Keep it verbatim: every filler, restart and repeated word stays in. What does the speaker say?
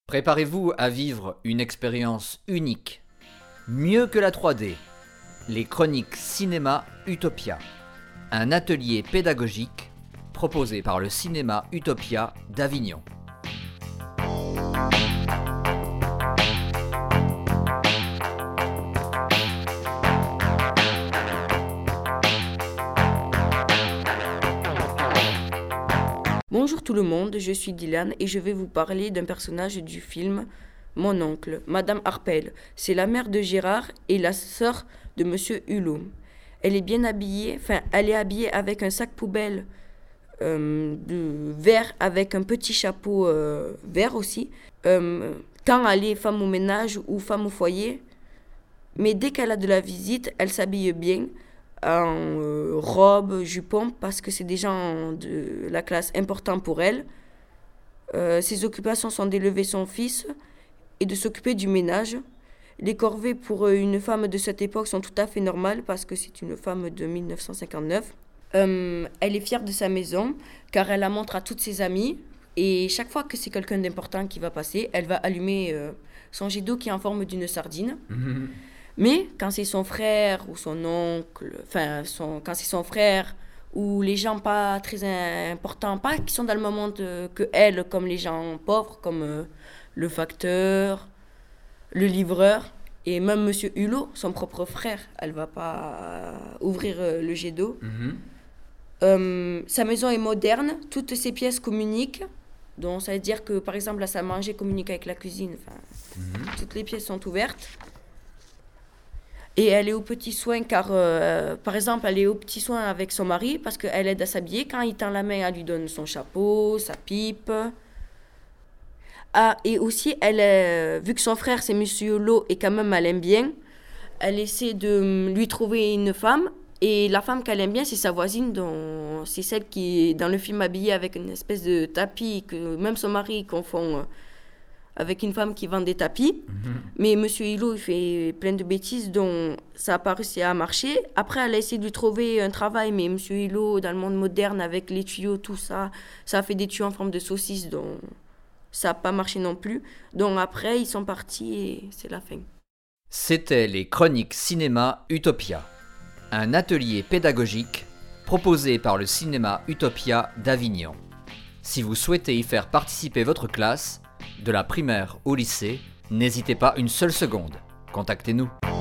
Préparez-vous à vivre une expérience unique, mieux que la trois D, les chroniques cinéma Utopia, un atelier pédagogique proposé par le cinéma Utopia d'Avignon. Bonjour tout le monde, je suis Dylan et je vais vous parler d'un personnage du film Mon oncle, Madame Harpel. C'est la mère de Gérard et la sœur de Monsieur Hulot. Elle est bien habillée, enfin elle est habillée avec un sac poubelle euh, de vert avec un petit chapeau euh, vert aussi. Euh, quand elle est femme au ménage ou femme au foyer, mais dès qu'elle a de la visite, elle s'habille bien. En euh, robe, jupon, parce que c'est des gens de la classe importante pour elle. Euh, ses occupations sont d'élever son fils et de s'occuper du ménage. Les corvées pour une femme de cette époque sont tout à fait normales parce que c'est une femme de dix-neuf cent cinquante-neuf. Euh, elle est fière de sa maison car elle la montre à toutes ses amies et chaque fois que c'est quelqu'un d'important qui va passer, elle va allumer euh, son jet d'eau qui est en forme d'une sardine. Mmh. Mais quand c'est son frère ou son oncle, enfin, son, quand c'est son frère ou les gens pas très importants, pas qui sont dans le même monde que elle, comme les gens pauvres, comme euh, le facteur, le livreur, et même Monsieur Hulot, son propre frère, elle va pas ouvrir euh, le jet d'eau. Mm-hmm. Euh, sa maison est moderne, toutes ses pièces communiquent. Donc ça veut dire que, par exemple, la salle à manger communique avec la cuisine. Enfin, mm-hmm. Toutes les pièces sont ouvertes. Et elle est aux petits soins car, euh, par exemple, elle est aux petits soins avec son mari parce qu'elle aide à s'habiller. Quand il tend la main, elle lui donne son chapeau, sa pipe. Ah, et aussi, elle est, vu que son frère, c'est Monsieur Hulot et quand même elle aime bien, elle essaie de lui trouver une femme. Et la femme qu'elle aime bien, c'est sa voisine, dont, c'est celle qui est dans le film habillée avec une espèce de tapis que même son mari confond avec une femme qui vend des tapis. Mmh. Mais Monsieur Hulot, il fait plein de bêtises dont ça n'a pas réussi à marcher. Après, elle a essayé de lui trouver un travail, mais Monsieur Hulot, dans le monde moderne, avec les tuyaux, tout ça, ça a fait des tuyaux en forme de saucisse, donc ça n'a pas marché non plus. Donc après, ils sont partis et c'est la fin. C'était les chroniques cinéma Utopia, un atelier pédagogique proposé par le cinéma Utopia d'Avignon. Si vous souhaitez y faire participer votre classe, de la primaire au lycée, n'hésitez pas une seule seconde. Contactez-nous.